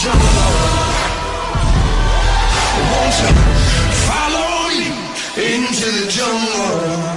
jungle. Won't you follow me into the jungle?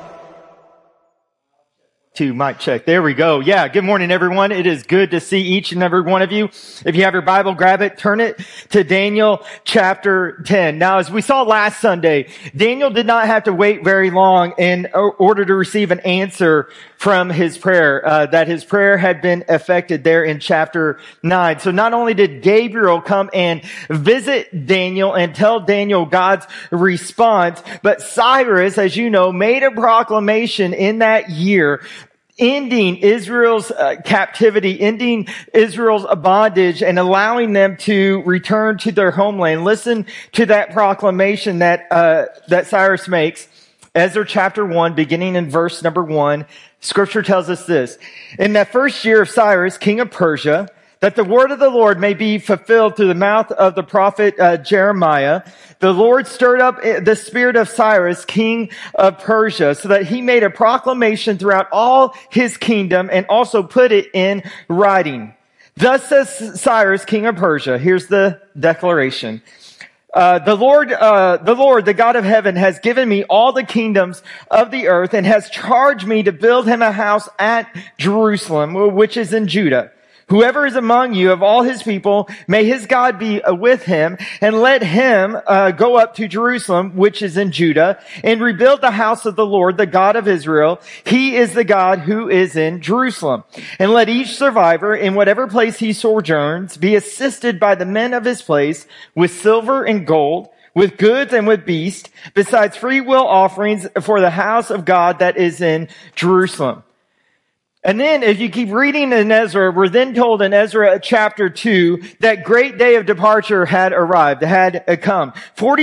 Mic check. There we go. Yeah. Good morning, everyone. It is good to see each and every one of you. If you have your Bible, grab it, turn it to Daniel chapter 10. Now, as we saw last Sunday, Daniel did not have to wait very long in order to receive an answer from his prayer, that his prayer had been effected there in chapter 9. So not only did Gabriel come and visit Daniel and tell Daniel God's response, but Cyrus, as you know, made a proclamation in that year ending Israel's captivity, ending Israel's bondage, and allowing them to return to their homeland. Listen to that proclamation that Cyrus makes. Ezra chapter 1, beginning in verse number 1, Scripture tells us this. In that first year of Cyrus, king of Persia, that the word of the Lord may be fulfilled through the mouth of the prophet Jeremiah, the Lord stirred up the spirit of Cyrus, king of Persia, so that he made a proclamation throughout all his kingdom and also put it in writing. Thus says Cyrus, king of Persia. Here's the declaration. The Lord, the God of heaven, has given me all the kingdoms of the earth and has charged me to build him a house at Jerusalem, which is in Judah. Whoever is among you of all his people, may his God be with him, and let him go up to Jerusalem, which is in Judah, and rebuild the house of the Lord, the God of Israel. He is the God who is in Jerusalem. And let each survivor, in whatever place he sojourns, be assisted by the men of his place with silver and gold, with goods and with beasts, besides free will offerings for the house of God that is in Jerusalem. And then, if you keep reading in Ezra, we're then told in Ezra chapter 2 that great day of departure had arrived, had come.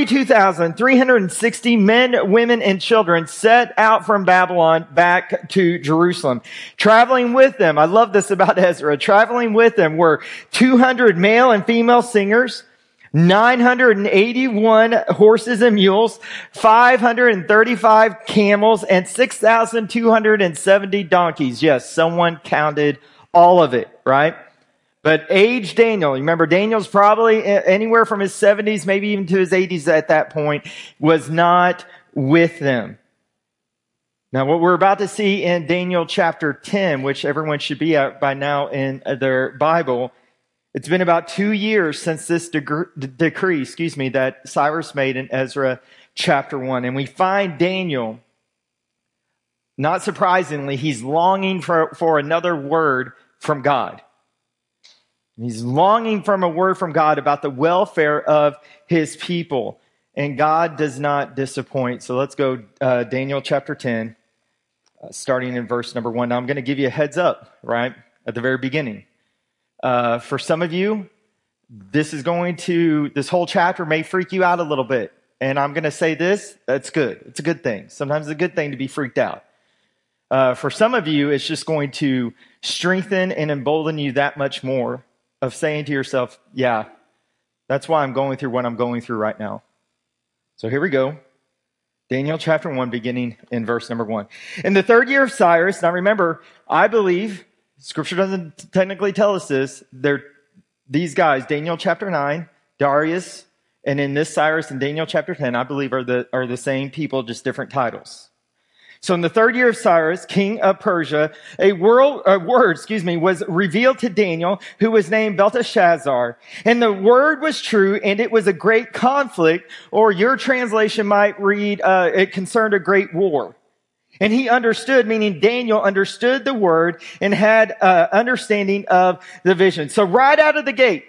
42,360 men, women, and children set out from Babylon back to Jerusalem. Traveling with them, I love this about Ezra, traveling with them were 200 male and female singers, 981 horses and mules, 535 camels, and 6,270 donkeys. Yes, someone counted all of it, right? But age Daniel, remember Daniel's probably anywhere from his 70s, maybe even to his 80s at that point, was not with them. Now, what we're about to see in Daniel chapter 10, which everyone should be at by now in their Bible, it's been about 2 years since this decree, that Cyrus made in Ezra chapter 1. And we find Daniel, not surprisingly, he's longing for another word from God. He's longing for a word from God about the welfare of his people. And God does not disappoint. So let's go Daniel chapter 10, starting in verse number 1. Now I'm going to give you a heads up, right, at the very beginning. For some of you, this whole chapter may freak you out a little bit. And I'm going to say this, that's good. It's a good thing. Sometimes it's a good thing to be freaked out. For some of you, it's just going to strengthen and embolden you that much more of saying to yourself, yeah, that's why I'm going through what I'm going through right now. So here we go. Daniel chapter 1, beginning in verse number 1. In the third year of Cyrus, now remember, I believe, Scripture doesn't technically tell us this. These guys, Daniel chapter 9, Darius, and in this Cyrus and Daniel chapter 10, I believe are the same people, just different titles. So in the third year of Cyrus, king of Persia, a word was revealed to Daniel, who was named Belteshazzar. And the word was true, and it was a great conflict, or your translation might read, it concerned a great war. And he understood, meaning Daniel understood the word and had understanding of the vision. So right out of the gate,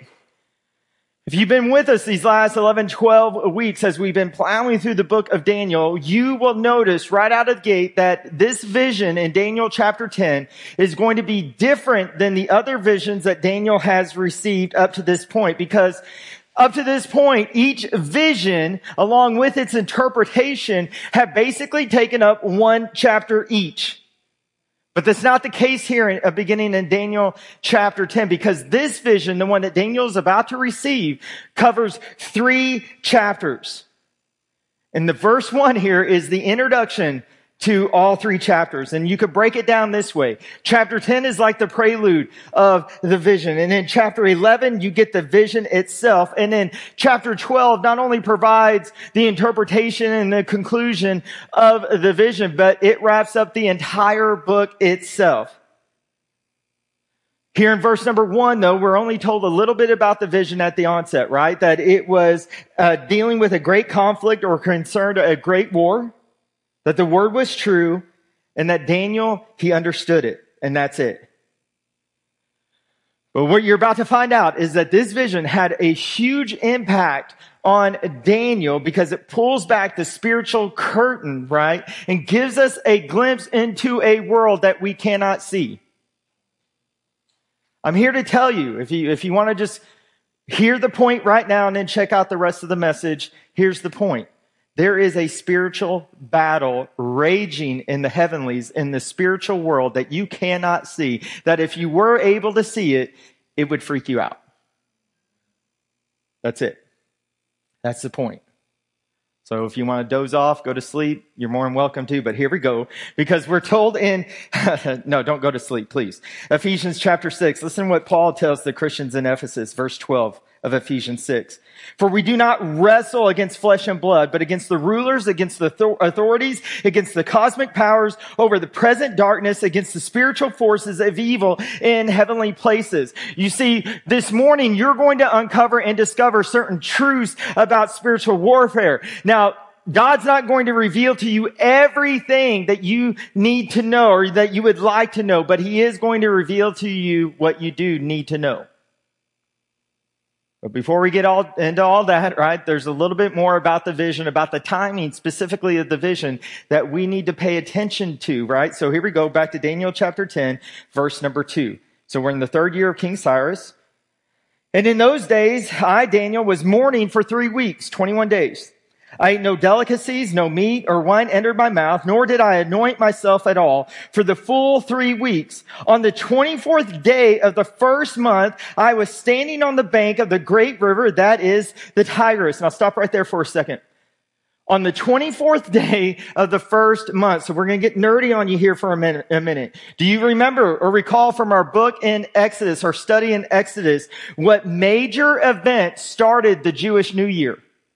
if you've been with us these last 11, 12 weeks as we've been plowing through the book of Daniel, you will notice right out of the gate that this vision in Daniel chapter 10 is going to be different than the other visions that Daniel has received up to this point, because up to this point, each vision, along with its interpretation, have basically taken up one chapter each. But that's not the case here beginning in Daniel chapter 10, because this vision, the one that Daniel is about to receive, covers 3 chapters. And the verse 1 here is the introduction to all three chapters. And you could break it down this way. Chapter 10 is like the prelude of the vision. And in chapter 11, you get the vision itself. And then chapter 12 not only provides the interpretation and the conclusion of the vision, but it wraps up the entire book itself. Here in verse number 1, though, we're only told a little bit about the vision at the onset, right? That it was dealing with a great conflict or concerned a great war, that the word was true, and that Daniel, he understood it, and that's it. But what you're about to find out is that this vision had a huge impact on Daniel because it pulls back the spiritual curtain, right? And gives us a glimpse into a world that we cannot see. I'm here to tell you, if you want to just hear the point right now and then check out the rest of the message, here's the point. There is a spiritual battle raging in the heavenlies, in the spiritual world that you cannot see, that if you were able to see it, it would freak you out. That's it. That's the point. So if you want to doze off, go to sleep, you're more than welcome to, but here we go. Because we're told in, no, don't go to sleep, please. Ephesians chapter 6, listen to what Paul tells the Christians in Ephesus, verse 12 of Ephesians 6. For we do not wrestle against flesh and blood, but against the rulers, against the authorities, against the cosmic powers over the present darkness, against the spiritual forces of evil in heavenly places. You see, this morning you're going to uncover and discover certain truths about spiritual warfare. Now, God's not going to reveal to you everything that you need to know or that you would like to know, but He is going to reveal to you what you do need to know. But before we get into all that, right, there's a little bit more about the vision, about the timing specifically of the vision that we need to pay attention to, right? So here we go, back to Daniel chapter 10, verse number 2. So we're in the 3rd year of King Cyrus. And in those days, I, Daniel, was mourning for 3 weeks, 21 days. I ate no delicacies, no meat or wine entered my mouth, nor did I anoint myself at all for the full 3 weeks. On the 24th day of the 1st month, I was standing on the bank of the great river, that is the Tigris. And I'll stop right there for a second. On the 24th day of the 1st month. So we're going to get nerdy on you here for a minute. Do you remember or recall from our book in Exodus, our study in Exodus, what major event started the Jewish New Year?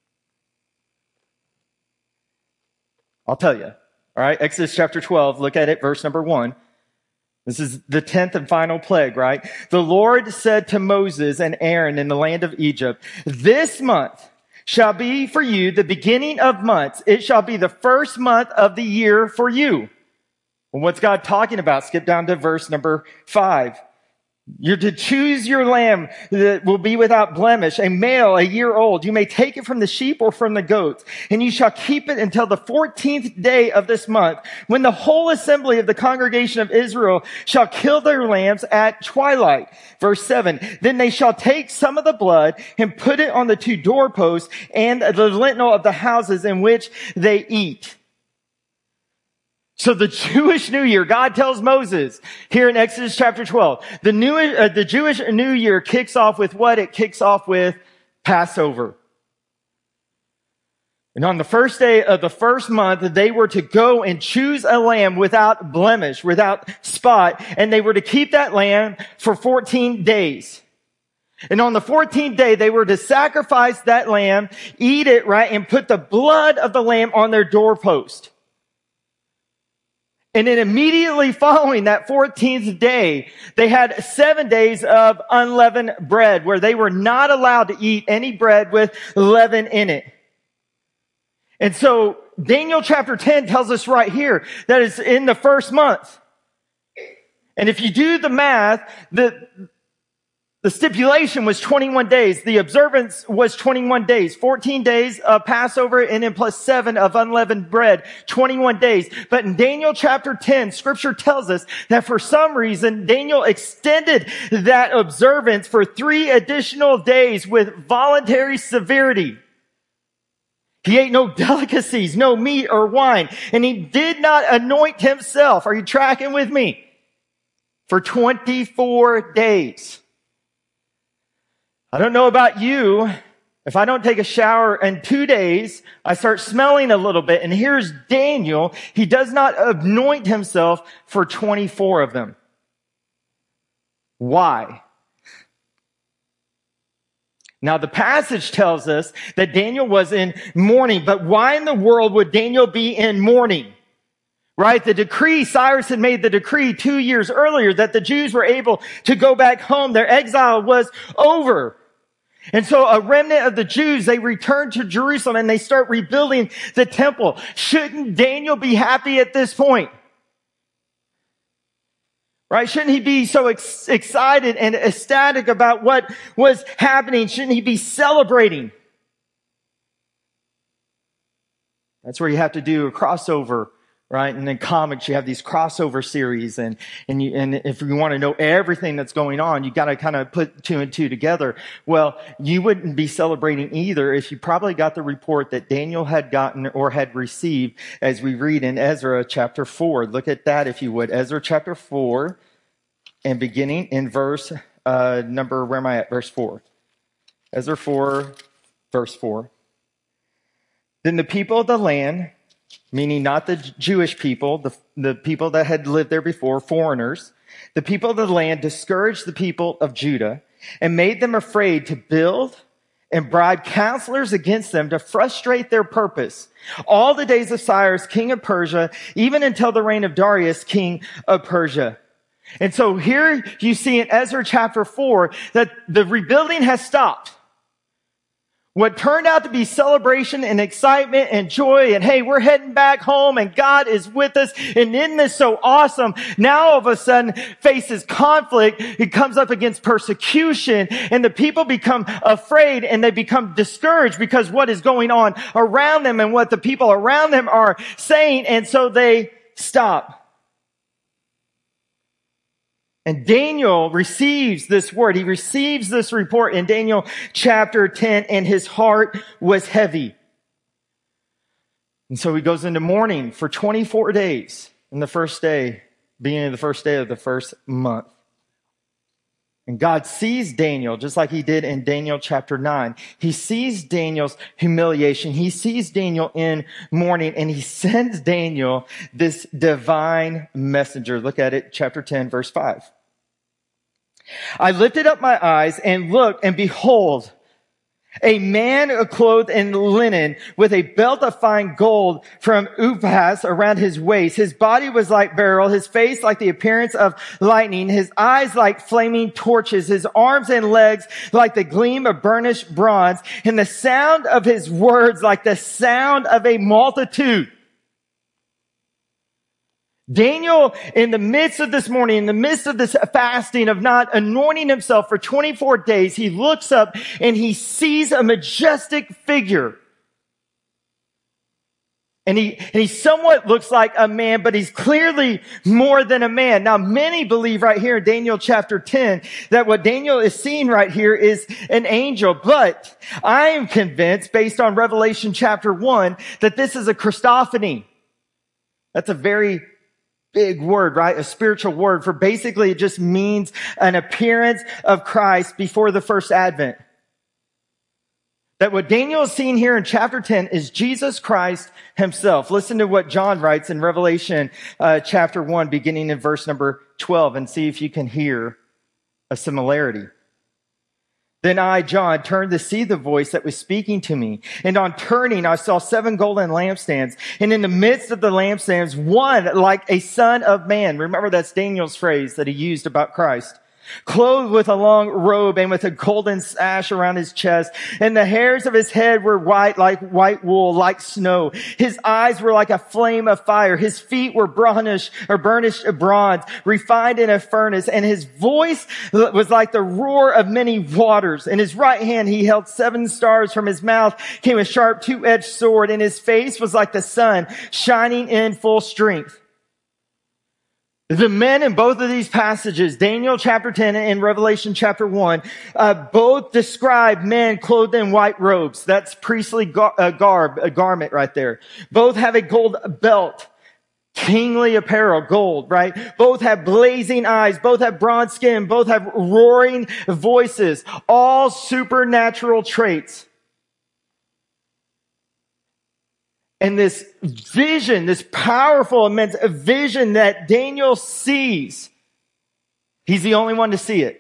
I'll tell you. All right, Exodus chapter 12, look at it, verse number 1. This is the 10th and final plague, right? The Lord said to Moses and Aaron in the land of Egypt, this month shall be for you the beginning of months. It shall be the 1st month of the year for you. Well, what's God talking about? Skip down to verse number 5. You're to choose your lamb that will be without blemish, a male, a year old. You may take it from the sheep or from the goats, and you shall keep it until the 14th day of this month, when the whole assembly of the congregation of Israel shall kill their lambs at twilight. Verse 7, then they shall take some of the blood and put it on the 2 doorposts and the lintel of the houses in which they eat. So the Jewish New Year, God tells Moses here in Exodus chapter 12, the Jewish New Year kicks off with what? It kicks off with Passover. And on the 1st day of the 1st month, they were to go and choose a lamb without blemish, without spot, and they were to keep that lamb for 14 days. And on the 14th day, they were to sacrifice that lamb, eat it, right, and put the blood of the lamb on their doorpost. And then immediately following that 14th day, they had 7 days of unleavened bread where they were not allowed to eat any bread with leaven in it. And so Daniel chapter 10 tells us right here that it's in the 1st month. And if you do the math, the stipulation was 21 days. The observance was 21 days. 14 days of Passover and then plus 7 of unleavened bread. 21 days. But in Daniel chapter 10, scripture tells us that for some reason, Daniel extended that observance for 3 additional days with voluntary severity. He ate no delicacies, no meat or wine, and he did not anoint himself. Are you tracking with me? For 24 days. I don't know about you, If I don't take a shower in 2 days, I start smelling a little bit. And here's Daniel. He does not anoint himself for 24 of them. Why? Now, the passage tells us that Daniel was in mourning, but why in the world would Daniel be in mourning? Right? The decree, Cyrus had made the decree 2 years earlier that the Jews were able to go back home. Their exile was over. And so a remnant of the Jews, they return to Jerusalem and they start rebuilding the temple. Shouldn't Daniel be happy at this point? Right? Shouldn't he be so excited and ecstatic about what was happening? Shouldn't he be celebrating? That's where you have to do a crossover, right? And in comics, you have these crossover series, and if you want to know everything that's going on, you got to kind of put 2 and 2 together. Well, you wouldn't be celebrating either if you probably got the report that Daniel had gotten or had received, as we read in Ezra chapter 4. Look at that, if you would. Ezra chapter 4, and beginning in verse where am I at? Verse 4. Ezra 4, verse 4. Then the people of the land, meaning not the Jewish people, the people that had lived there before, foreigners, the people of the land discouraged the people of Judah and made them afraid to build and bribe counselors against them to frustrate their purpose. All the days of Cyrus, king of Persia, even until the reign of Darius, king of Persia. And so here you see in Ezra chapter 4 that the rebuilding has stopped. What turned out to be celebration and excitement and joy and hey, we're heading back home and God is with us and isn't this so awesome? Now all of a sudden faces conflict. It comes up against persecution and the people become afraid and they become discouraged because what is going on around them and what the people around them are saying. And so they stop. And Daniel receives this word. He receives this report in Daniel chapter 10, and his heart was heavy. And so he goes into mourning for 24 days in the first day, beginning of the first day of the first month. And God sees Daniel, just like he did in Daniel chapter 9. He sees Daniel's humiliation. He sees Daniel in mourning, and he sends Daniel this divine messenger. Look at it, chapter 10, verse 5. I lifted up my eyes and looked, and behold, a man clothed in linen with a belt of fine gold from Uphaz around his waist. His body was like beryl, his face like the appearance of lightning, his eyes like flaming torches, his arms and legs like the gleam of burnished bronze, and the sound of his words like the sound of a multitude. Daniel, in the midst of this morning, in the midst of this fasting of not anointing himself for 24 days, he looks up and he sees a majestic figure. And he somewhat looks like a man, but he's clearly more than a man. Now, many believe right here in Daniel chapter 10 that what Daniel is seeing right here is an angel. But I am convinced, based on Revelation chapter 1, that this is a Christophany. That's a very big word, right? A spiritual word for basically it just means an appearance of Christ before the first advent. That what Daniel is seeing here in chapter 10 is Jesus Christ himself. Listen to what John writes in Revelation chapter 1, beginning in verse number 12, and see if you can hear a similarity. Then I, John, turned to see the voice that was speaking to me. And on turning, I saw 7 golden lampstands. And in the midst of the lampstands, one like a son of man. Remember, that's Daniel's phrase that he used about Christ. Clothed with a long robe and with a golden sash around his chest. And the hairs of his head were white like white wool, like snow. His eyes were like a flame of fire. His feet were burnished bronze, refined in a furnace. And his voice was like the roar of many waters. In his right hand he held 7 stars. From his mouth came a sharp 2-edged sword. And his face was like the sun shining in full strength. The men in both of these passages, Daniel chapter 10 and Revelation chapter 1, both describe men clothed in white robes. That's priestly garb, a garment right there. Both have a gold belt, kingly apparel, gold, right? Both have blazing eyes. Both have bronze skin. Both have roaring voices. All supernatural traits. And this vision, this powerful, immense vision that Daniel sees, he's the only one to see it.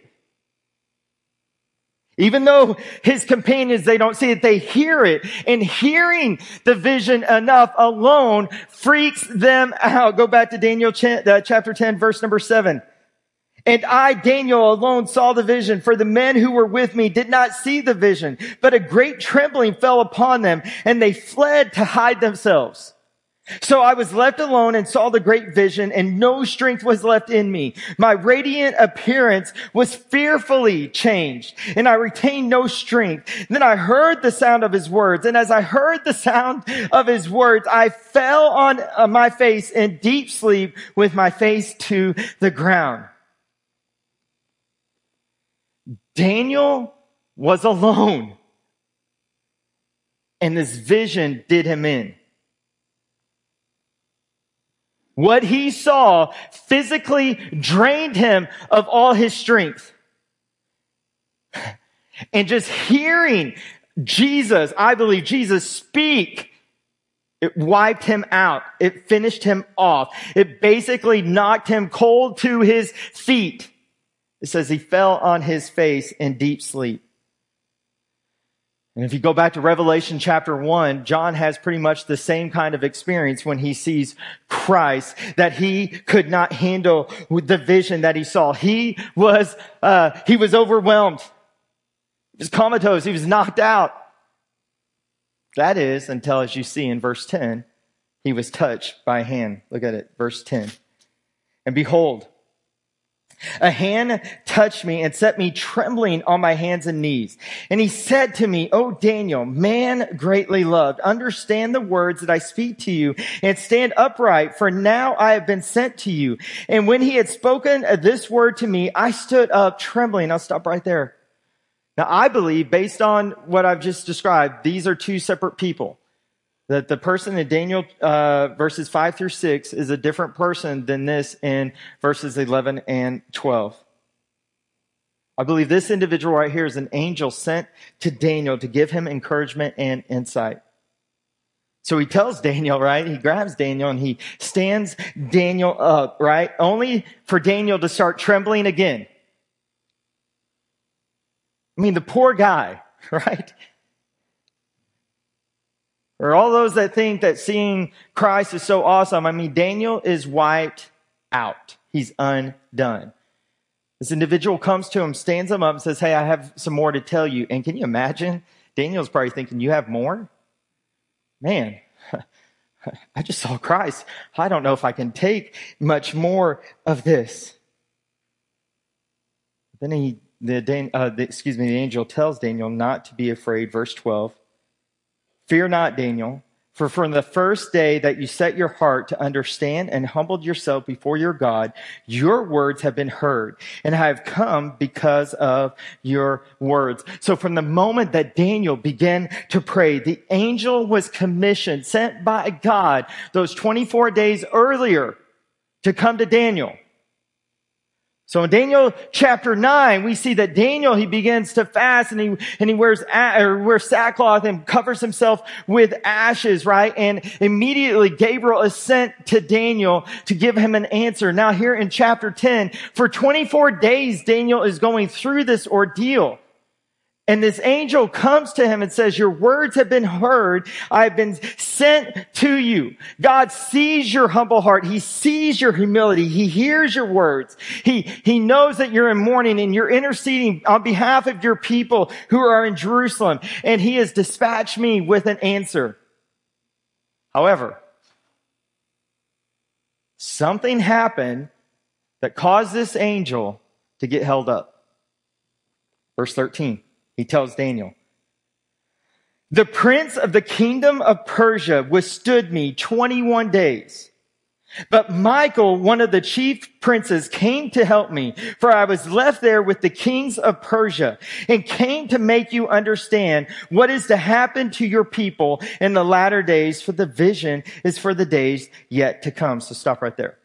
Even though his companions, they don't see it, they hear it. And hearing the vision enough alone freaks them out. Go back to Daniel chapter 10, verse number 7. And I, Daniel, alone saw the vision, for the men who were with me did not see the vision, but a great trembling fell upon them, and they fled to hide themselves. So I was left alone and saw the great vision, and no strength was left in me. My radiant appearance was fearfully changed, and I retained no strength. Then I heard the sound of his words, and as I heard the sound of his words, I fell on my face in deep sleep with my face to the ground. Daniel was alone, and this vision did him in. What he saw physically drained him of all his strength. And just hearing Jesus, I believe Jesus speak, it wiped him out. It finished him off. It basically knocked him cold to his feet. It says he fell on his face in deep sleep. And if you go back to Revelation chapter 1, John has pretty much the same kind of experience when he sees Christ, that he could not handle with the vision that he saw. He was overwhelmed. He was comatose. He was knocked out. That is, until, as you see in verse 10, he was touched by a hand. Look at it, verse 10. And behold, a hand touched me and set me trembling on my hands and knees. And he said to me, O Daniel, man greatly loved, understand the words that I speak to you and stand upright, for now I have been sent to you. And when he had spoken this word to me, I stood up trembling. I'll stop right there. Now I believe, based on what I've just described, these are two separate people. That the person in Daniel verses 5 through 6 is a different person than this in verses 11 and 12. I believe this individual right here is an angel sent to Daniel to give him encouragement and insight. So he tells Daniel, right? He grabs Daniel and he stands Daniel up, right? Only for Daniel to start trembling again. I mean, the poor guy, right? Or all those that think that seeing Christ is so awesome. I mean, Daniel is wiped out. He's undone. This individual comes to him, stands him up and says, hey, I have some more to tell you. And can you imagine? Daniel's probably thinking, you have more? Man, I just saw Christ. I don't know if I can take much more of this. Then the angel tells Daniel not to be afraid. Verse 12. Fear not, Daniel, for from the first day that you set your heart to understand and humbled yourself before your God, your words have been heard, and I have come because of your words. So from the moment that Daniel began to pray, the angel was commissioned, sent by God those 24 days earlier to come to Daniel. So in Daniel chapter 9, we see that Daniel, he begins to fast and he wears sackcloth and covers himself with ashes, right? And immediately Gabriel is sent to Daniel to give him an answer. Now here in chapter 10, for 24 days, Daniel is going through this ordeal. And this angel comes to him and says, your words have been heard. I have been sent to you. God sees your humble heart. He sees your humility. He hears your words. He knows that you're in mourning and you're interceding on behalf of your people who are in Jerusalem. And he has dispatched me with an answer. However, something happened that caused this angel to get held up. Verse 13. He tells Daniel, the prince of the kingdom of Persia withstood me 21 days. But Michael, one of the chief princes, came to help me, for I was left there with the kings of Persia, and came to make you understand what is to happen to your people in the latter days, for the vision is for the days yet to come. So stop right there.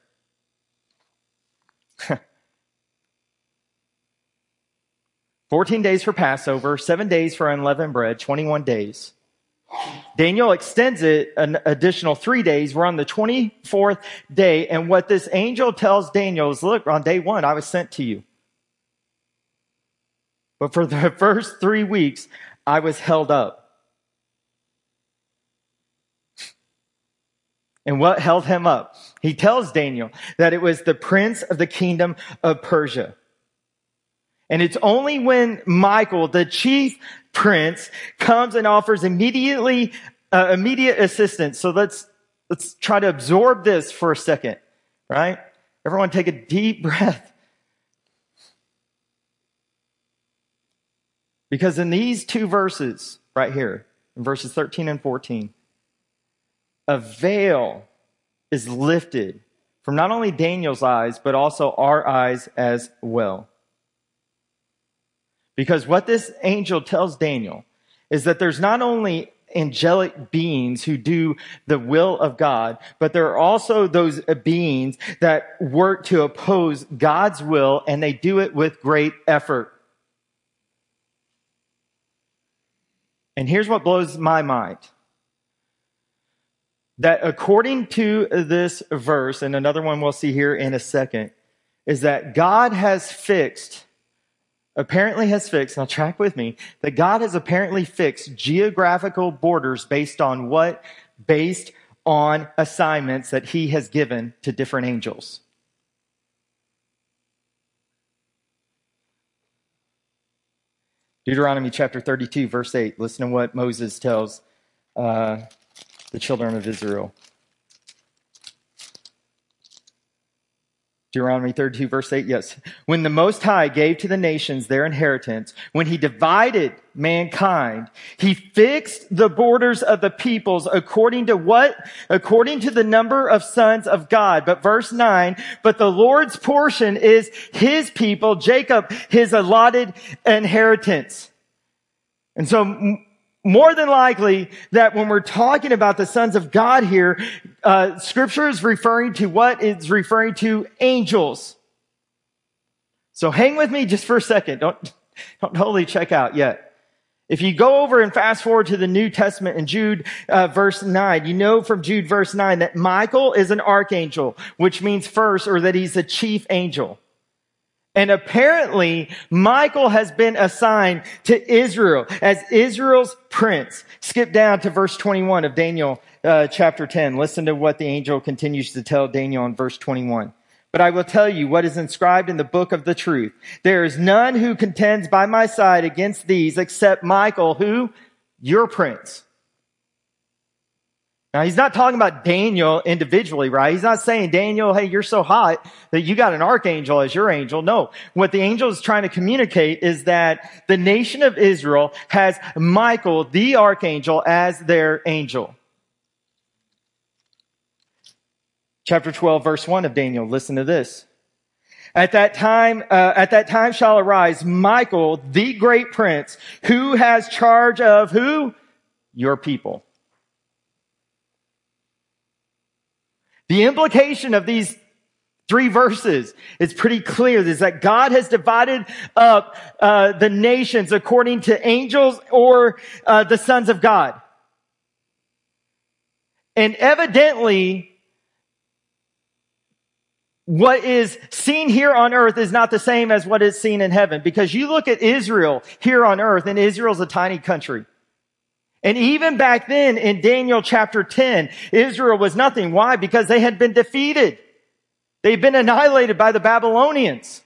14 days for Passover, 7 days for unleavened bread, 21 days. Daniel extends it an additional 3 days. We're on the 24th day. And what this angel tells Daniel is, look, on day 1, I was sent to you. But for the first 3 weeks, I was held up. And what held him up? He tells Daniel that it was the prince of the kingdom of Persia. And it's only when Michael, the chief prince, comes and offers immediate assistance. So let's try to absorb this for a second, right? Everyone take a deep breath. Because in these 2 verses right here, in verses 13 and 14, a veil is lifted from not only Daniel's eyes, but also our eyes as well. Because what this angel tells Daniel is that there's not only angelic beings who do the will of God, but there are also those beings that work to oppose God's will, and they do it with great effort. And here's what blows my mind. That according to this verse, and another one we'll see here in a second, is that God apparently has fixed, now track with me, that God has apparently fixed geographical borders based on what? Based on assignments that he has given to different angels. Deuteronomy chapter 32, verse 8. Listen to what Moses tells the children of Israel. Deuteronomy 32, verse 8, yes. When the Most High gave to the nations their inheritance, when he divided mankind, he fixed the borders of the peoples according to what? According to the number of sons of God. But verse 9, but the Lord's portion is his people, Jacob, his allotted inheritance. And so more than likely that when we're talking about the sons of God here, Scripture is referring to what? It's referring to angels. So hang with me just for a second. Don't totally check out yet. If you go over and fast forward to the New Testament in Jude verse 9, you know from Jude verse 9 that Michael is an archangel, which means first, or that he's the chief angel. And apparently, Michael has been assigned to Israel as Israel's prince. Skip down to verse 21 of Daniel chapter 10. Listen to what the angel continues to tell Daniel in verse 21. But I will tell you what is inscribed in the book of the truth. There is none who contends by my side against these except Michael, who? Your prince. Now, he's not talking about Daniel individually, right? He's not saying, Daniel, hey, you're so hot that you got an archangel as your angel. No. What the angel is trying to communicate is that the nation of Israel has Michael, the archangel, as their angel. Chapter 12, verse 1 of Daniel. Listen to this. At that time shall arise Michael, the great prince, who has charge of who? Your people. The implication of these 3 verses is pretty clear, is that God has divided up the nations according to angels or the sons of God. And evidently, what is seen here on earth is not the same as what is seen in heaven. Because you look at Israel here on earth, and Israel's a tiny country. And even back then in Daniel chapter 10, Israel was nothing. Why? Because they had been defeated. They've been annihilated by the Babylonians.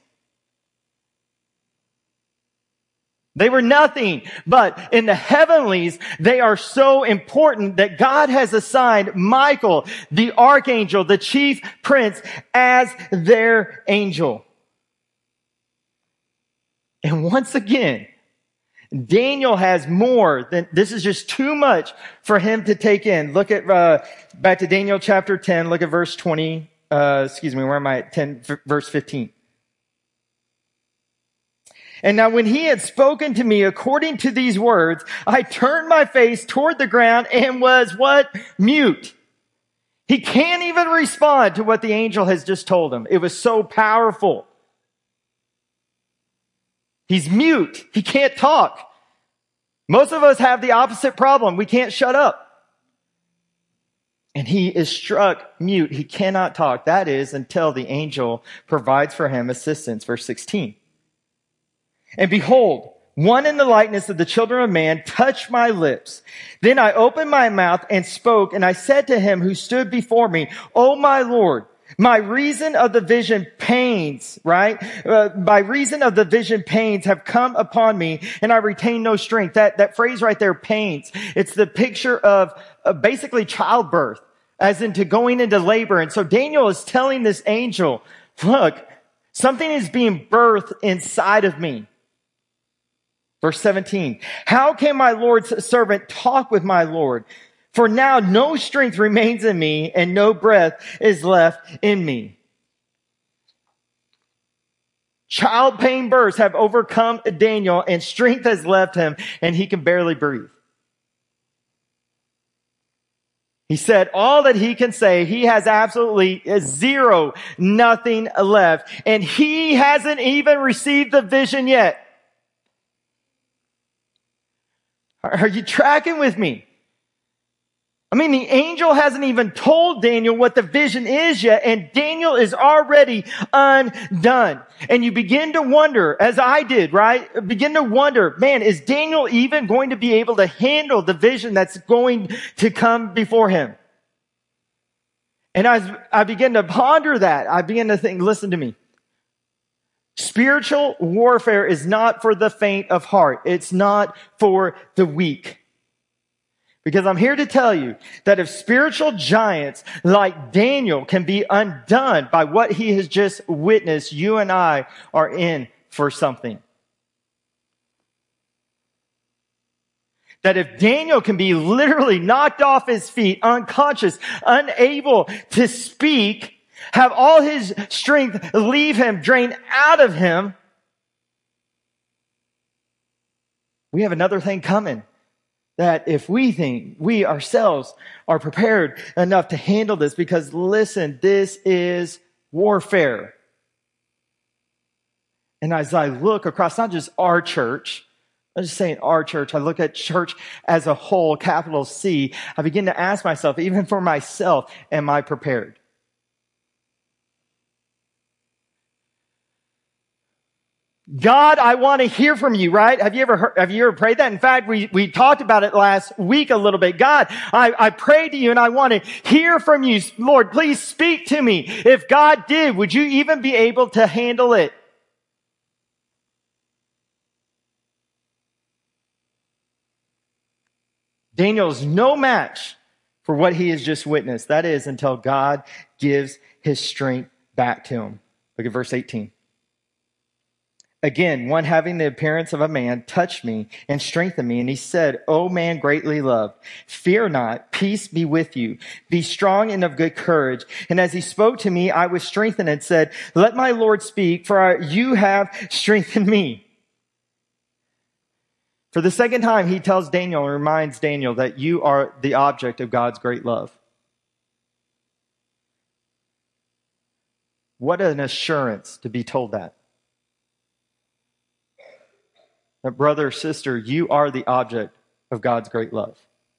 They were nothing. But in the heavenlies, they are so important that God has assigned Michael, the archangel, the chief prince, as their angel. And once again, Daniel has more than, this is just too much for him to take in. Look at, back to Daniel chapter 10, look at verse 20, where am I at? 10, verse 15. And now when he had spoken to me according to these words, I turned my face toward the ground and was what? Mute. He can't even respond to what the angel has just told him. It was so powerful. He's mute. He can't talk. Most of us have the opposite problem. We can't shut up. And he is struck mute. He cannot talk. That is until the angel provides for him assistance. Verse 16. And behold, one in the likeness of the children of man touched my lips. Then I opened my mouth and spoke, and I said to him who stood before me, O my Lord, my reason of the vision pains, right? By reason of the vision pains have come upon me, and I retain no strength. That phrase right there, pains, it's the picture of basically childbirth, as into going into labor. And so Daniel is telling this angel, look, something is being birthed inside of me. Verse 17, how can my Lord's servant talk with my Lord? For now no strength remains in me and no breath is left in me. Child pain births have overcome Daniel and strength has left him and he can barely breathe. He said all that he can say, he has absolutely zero, nothing left. And he hasn't even received the vision yet. Are you tracking with me? I mean, the angel hasn't even told Daniel what the vision is yet, and Daniel is already undone. And you begin to wonder, as I did, right? Begin to wonder, man, is Daniel even going to be able to handle the vision that's going to come before him? And as I begin to ponder that, I begin to think, listen to me. Spiritual warfare is not for the faint of heart. It's not for the weak. Because I'm here to tell you that if spiritual giants like Daniel can be undone by what he has just witnessed, you and I are in for something. That if Daniel can be literally knocked off his feet, unconscious, unable to speak, have all his strength leave him, drain out of him, we have another thing coming. That if we think we ourselves are prepared enough to handle this, because listen, this is warfare. And as I look across not just our church, I'm just saying our church, I look at church as a whole, capital C, I begin to ask myself, even for myself, am I prepared? God, I want to hear from you, right? Have you ever prayed that? In fact, we talked about it last week a little bit. God, I pray to you and I want to hear from you. Lord, please speak to me. If God did, would you even be able to handle it? Daniel's no match for what he has just witnessed. That is until God gives his strength back to him. Look at verse 18. Again, one having the appearance of a man touched me and strengthened me. And he said, O man greatly loved, fear not, peace be with you. Be strong and of good courage. And as he spoke to me, I was strengthened and said, let my Lord speak, for you have strengthened me. For the second time, he tells Daniel and reminds Daniel that you are the object of God's great love. What an assurance to be told that. That brother or sister, you are the object of God's great love.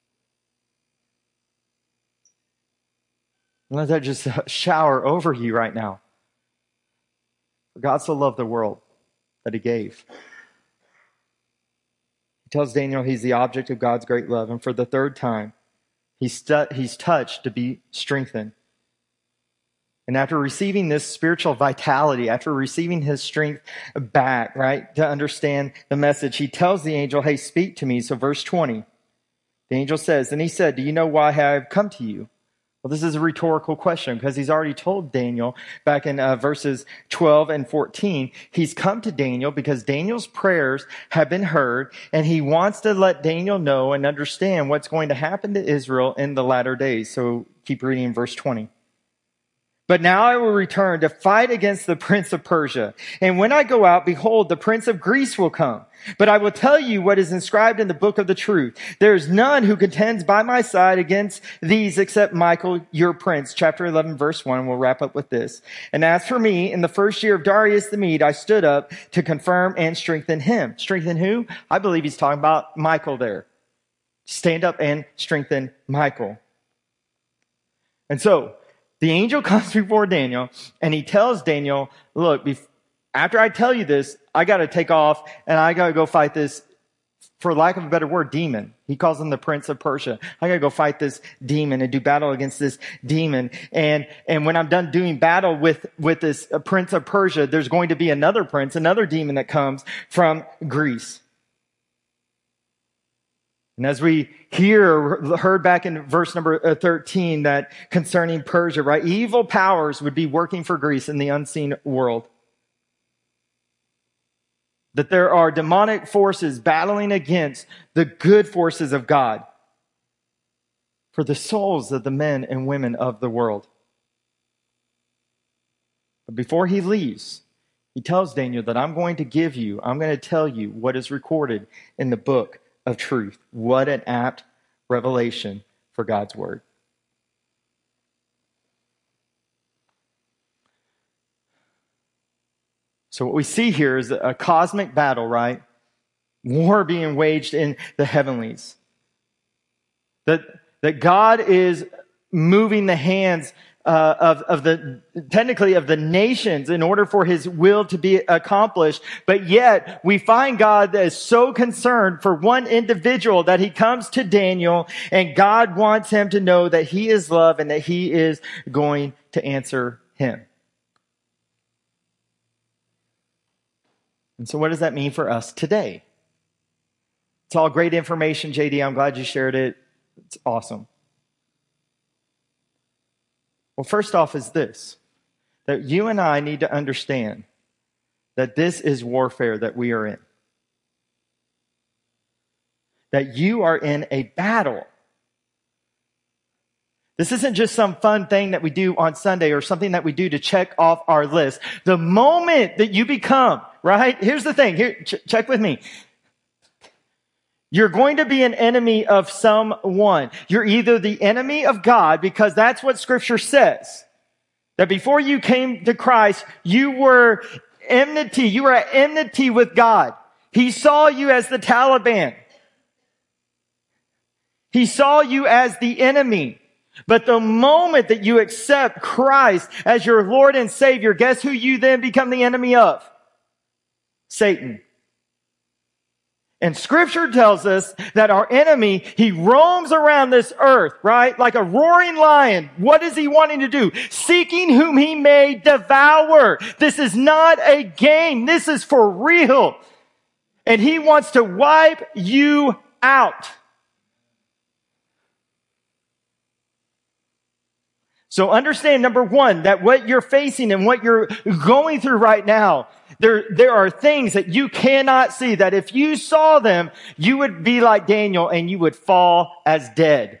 Let that just shower over you right now. For God so loved the world that he gave. He tells Daniel he's the object of God's great love. And for the third time, he's touched to be strengthened. And after receiving this spiritual vitality, after receiving his strength back, right, to understand the message, he tells the angel, hey, speak to me. So verse 20, the angel says, and he said, do you know why I have come to you? Well, this is a rhetorical question because he's already told Daniel back in verses 12 and 14. He's come to Daniel because Daniel's prayers have been heard, and he wants to let Daniel know and understand what's going to happen to Israel in the latter days. So keep reading in verse 20. But now I will return to fight against the prince of Persia. And when I go out, behold, the prince of Greece will come. But I will tell you what is inscribed in the book of the truth. There is none who contends by my side against these except Michael, your prince. Chapter 11, verse 1. We'll wrap up with this. And as for me, in the first year of Darius the Mede, I stood up to confirm and strengthen him. Strengthen who? I believe he's talking about Michael there. Stand up and strengthen Michael. And so, the angel comes before Daniel and he tells Daniel, look, after I tell you this, I got to take off and I got to go fight this, for lack of a better word, demon. He calls him the prince of Persia. I got to go fight this demon and do battle against this demon. And when I'm done doing battle with this prince of Persia, there's going to be another prince, another demon that comes from Greece. And as we heard back in verse number 13 that concerning Persia, right? Evil powers would be working for Greece in the unseen world. That there are demonic forces battling against the good forces of God for the souls of the men and women of the world. But before he leaves, he tells Daniel that I'm going to tell you what is recorded in the book of truth. What an apt revelation for God's word. So what we see here is a cosmic battle, right? War being waged in the heavenlies. That God is moving the hands of the nations in order for his will to be accomplished. But yet we find God that is so concerned for one individual that he comes to Daniel and God wants him to know that he is loved and that he is going to answer him. And so what does that mean for us today? It's all great information, JD. I'm glad you shared it. It's awesome. Well, first off is this, that you and I need to understand that this is warfare that we are in. That you are in a battle. This isn't just some fun thing that we do on Sunday or something that we do to check off our list. The moment that you become, right? Here's the thing. Here, check with me. You're going to be an enemy of someone. You're either the enemy of God, because that's what Scripture says. That before you came to Christ, you were enmity. You were at enmity with God. He saw you as the Taliban. He saw you as the enemy. But the moment that you accept Christ as your Lord and Savior, guess who you then become the enemy of? Satan. And Scripture tells us that our enemy, he roams around this earth, right? Like a roaring lion. What is he wanting to do? Seeking whom he may devour. This is not a game. This is for real. And he wants to wipe you out. So understand, number one, that what you're facing and what you're going through right now, there are things that you cannot see, that if you saw them, you would be like Daniel and you would fall as dead.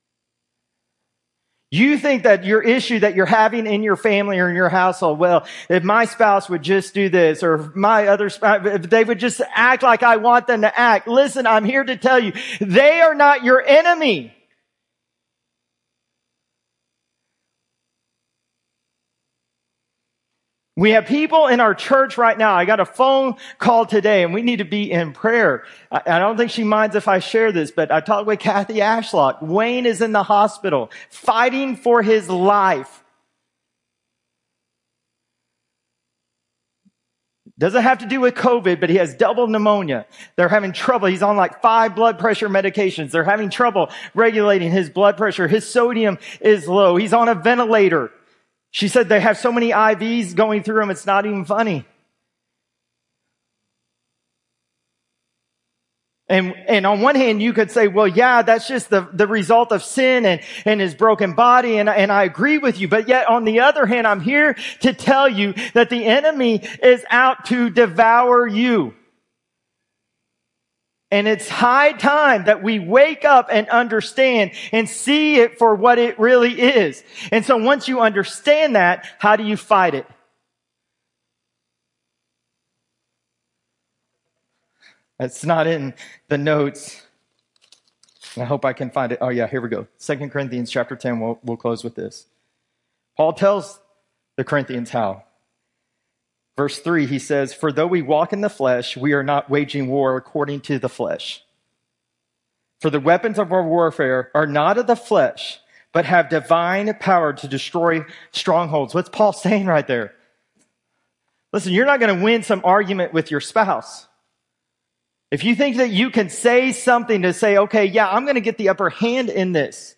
You think that your issue that you're having in your family or in your household, well, if my spouse would just do this, or if my other spouse, if they would just act like I want them to act. Listen, I'm here to tell you, they are not your enemy. We have people in our church right now. I got a phone call today and we need to be in prayer. I don't think she minds if I share this, but I talked with Kathy Ashlock. Wayne is in the hospital fighting for his life. Doesn't have to do with COVID, but he has double pneumonia. They're having trouble. He's on like 5 blood pressure medications. They're having trouble regulating his blood pressure. His sodium is low. He's on a ventilator. She said they have so many IVs going through him, it's not even funny. And on one hand, you could say, well, yeah, that's just the result of sin and his broken body. And I agree with you. But yet, on the other hand, I'm here to tell you that the enemy is out to devour you. And it's high time that we wake up and understand and see it for what it really is. And so once you understand that, how do you fight it? It's not in the notes. I hope I can find it. Oh yeah, here we go. 2 Corinthians chapter 10. We'll close with this. Paul tells the Corinthians how. Verse 3, he says, "For though we walk in the flesh, we are not waging war according to the flesh. For the weapons of our warfare are not of the flesh, but have divine power to destroy strongholds." What's Paul saying right there? Listen, you're not going to win some argument with your spouse. If you think that you can say something to say, okay, yeah, I'm going to get the upper hand in this.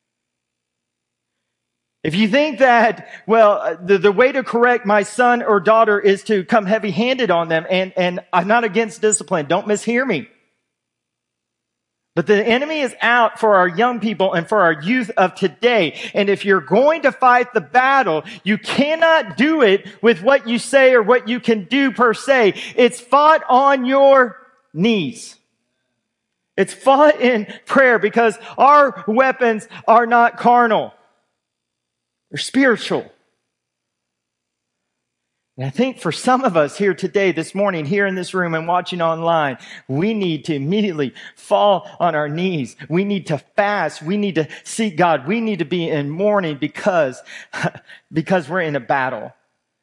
If you think that, well, the way to correct my son or daughter is to come heavy-handed on them, and I'm not against discipline, don't mishear me. But the enemy is out for our young people and for our youth of today. And if you're going to fight the battle, you cannot do it with what you say or what you can do per se. It's fought on your knees. It's fought in prayer because our weapons are not carnal. They're spiritual. And I think for some of us here today, this morning, here in this room and watching online, we need to immediately fall on our knees. We need to fast. We need to seek God. We need to be in mourning because we're in a battle.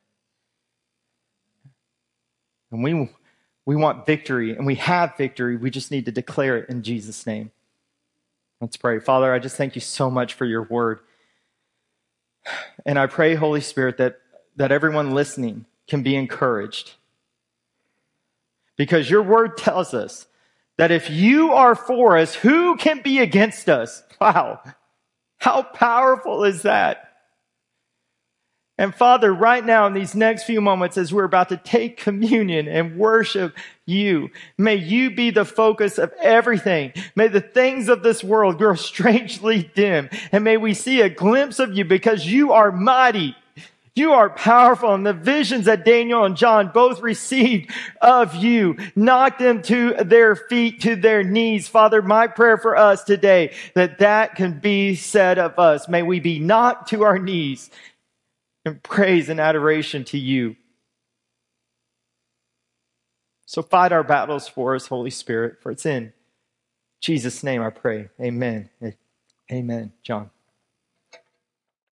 And we want victory, and we have victory. We just need to declare it in Jesus' name. Let's pray. Father, I just thank you so much for your word. And I pray, Holy Spirit, that everyone listening can be encouraged. Because your word tells us that if you are for us, who can be against us? Wow. How powerful is that? And Father, right now in these next few moments as we're about to take communion and worship you, may you be the focus of everything. May the things of this world grow strangely dim. And may we see a glimpse of you because you are mighty. You are powerful. And the visions that Daniel and John both received of you knocked them to their feet, to their knees. Father, my prayer for us today, that can be said of us. May we be knocked to our knees in praise and adoration to you. So fight our battles for us, Holy Spirit, for it's in Jesus' name I pray. Amen. Amen. John.